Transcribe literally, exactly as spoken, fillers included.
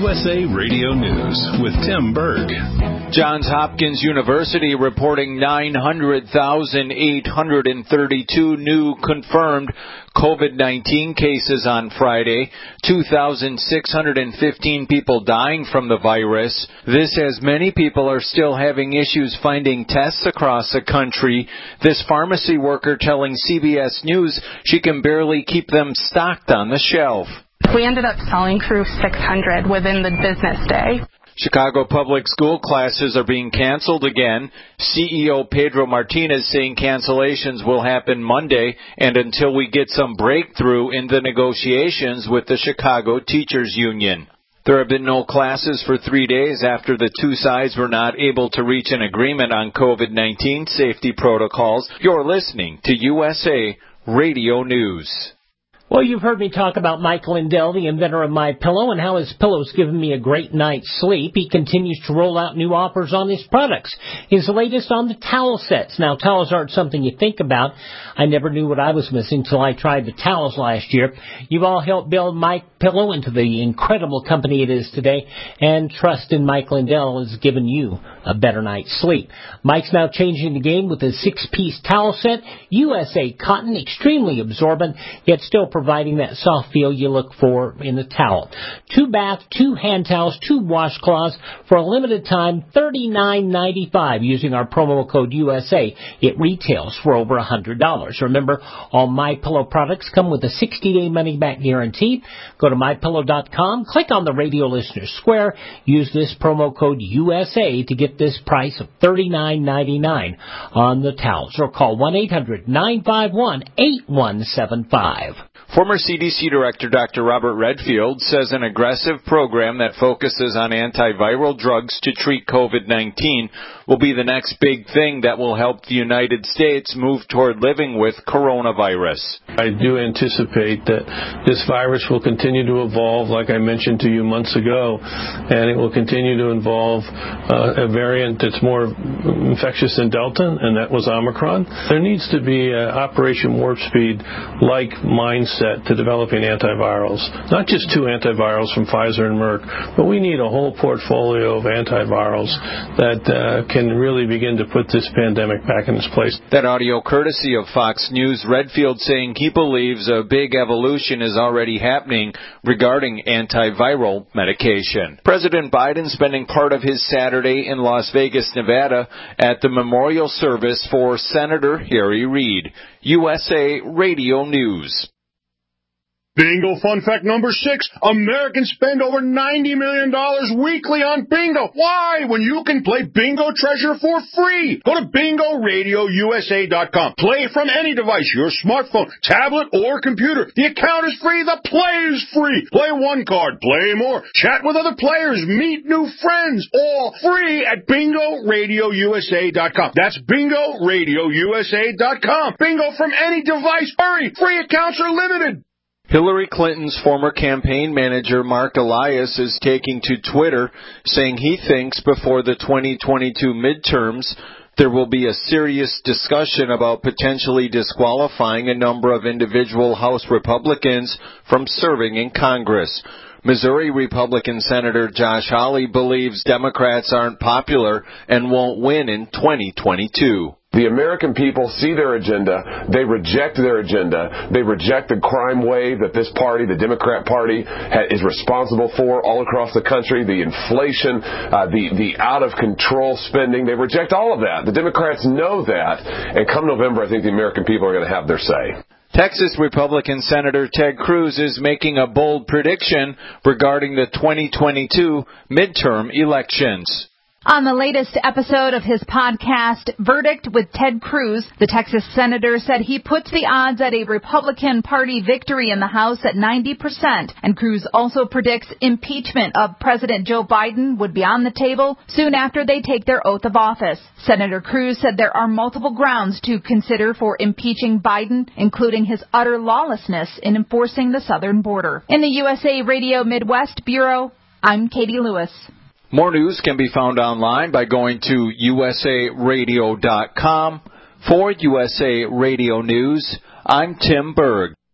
U S A Radio News with Tim Berg. Johns Hopkins University reporting nine hundred thousand eight hundred thirty-two new confirmed COVID nineteen cases on Friday, two thousand six hundred fifteen people dying from the virus. This as many people are still having issues finding tests across the country. This pharmacy worker telling C B S News she can barely keep them stocked on the shelf. We ended up selling through six hundred within the business day. Chicago public school classes are being canceled again. C E O Pedro Martinez saying cancellations will happen Monday and until we get some breakthrough in the negotiations with the Chicago Teachers Union. There have been no classes for three days after the two sides were not able to reach an agreement on COVID nineteen safety protocols. You're listening to U S A Radio News. Well, you've heard me talk about Mike Lindell, the inventor of MyPillow, and how his pillow's given me a great night's sleep. He continues to roll out new offers on his products. His latest on the towel sets. Now, towels aren't something you think about. I never knew what I was missing till I tried the towels last year. You've all helped build MyPillow into the incredible company it is today, and trust in Mike Lindell has given you a better night's sleep. Mike's now changing the game with a six-piece towel set, U S A cotton, extremely absorbent, yet still providing that soft feel you look for in a towel. Two bath, two hand towels, two washcloths for a limited time, thirty-nine ninety-five using our promo code U S A. It retails for over one hundred dollars. Remember, all MyPillow products come with a sixty-day money-back guarantee. Go to my pillow dot com, click on the Radio Listeners Square, use this promo code U S A to get this price of thirty-nine ninety-nine on the towels, or call one eight hundred nine five one eight one seven five. Former C D C Director Doctor Robert Redfield says an aggressive program that focuses on antiviral drugs to treat COVID nineteen will be the next big thing that will help the United States move toward living with coronavirus. I do anticipate that this virus will continue to evolve, like I mentioned to you months ago, and it will continue to involve uh, a variant that's more infectious than Delta, and that was Omicron. There needs to be uh, Operation Warp Speed-like mindset to developing antivirals. Not just two antivirals from Pfizer and Merck, but we need a whole portfolio of antivirals that uh, can really begin to put this pandemic back in its place. That audio courtesy of Fox News. Redfield saying he believes a big evolution is already happening regarding antiviral medication. President Biden spending part of his Saturday in Las Vegas, Nevada at the memorial service for Senator Harry Reid. U S A Radio News. Bingo fun fact number six. Americans spend over ninety million dollars weekly on bingo. Why? When you can play Bingo Treasure for free. Go to bingo radio u s a dot com. Play from any device, your smartphone, tablet, or computer. The account is free. The play is free. Play one card. Play more. Chat with other players. Meet new friends. All free at bingo radio u s a dot com. That's bingo radio u s a dot com. Bingo from any device. Hurry. Free accounts are limited. Hillary Clinton's former campaign manager, Mark Elias, is taking to Twitter, saying he thinks before the twenty twenty-two midterms, there will be a serious discussion about potentially disqualifying a number of individual House Republicans from serving in Congress. Missouri Republican Senator Josh Hawley believes Democrats aren't popular and won't win in twenty twenty-two. The American people see their agenda, they reject their agenda, they reject the crime wave that this party, the Democrat Party, ha- is responsible for all across the country, the inflation, uh, the, the out-of-control spending. They reject all of that. The Democrats know that, and come November, I think the American people are going to have their say. Texas Republican Senator Ted Cruz is making a bold prediction regarding the twenty twenty-two midterm elections. On the latest episode of his podcast, Verdict with Ted Cruz, the Texas senator said he puts the odds at a Republican Party victory in the House at ninety percent. And Cruz also predicts impeachment of President Joe Biden would be on the table soon after they take their oath of office. Senator Cruz said there are multiple grounds to consider for impeaching Biden, including his utter lawlessness in enforcing the southern border. In the U S A Radio Midwest Bureau, I'm Katie Lewis. More news can be found online by going to u s a radio dot com. For U S A Radio News, I'm Tim Berg.